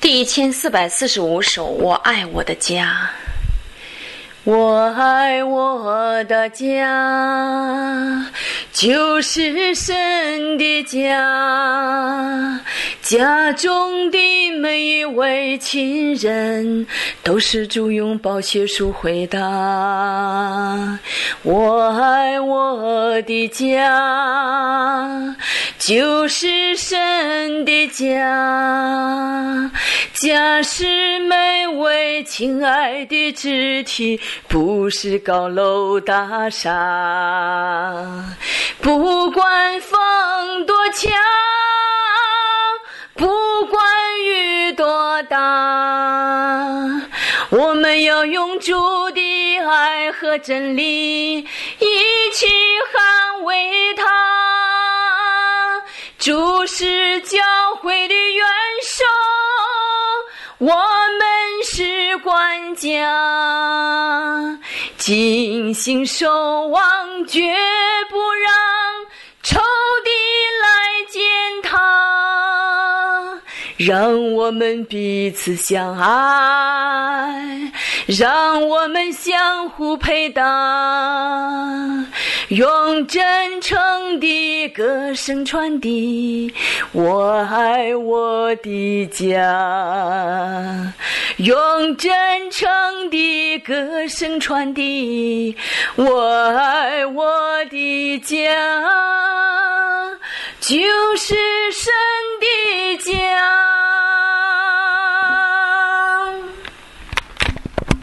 第1445首，我爱我的家。我爱我的家，就是神的家，家中的每一位亲人都是主用宝血赎回的。我爱我的家，就是神的家，家是每位亲爱的肢体，不是高楼大厦。不管风多强，不管雨多大，我们要用主的爱和真理一起捍卫它。主是教会的元首，我们是管家，精心守望，绝不让仇敌来践踏。让我们彼此相爱，让我们相互配搭，用真诚的歌声传递我爱我的家，用真诚的歌声传递我爱我的家，就是神的家。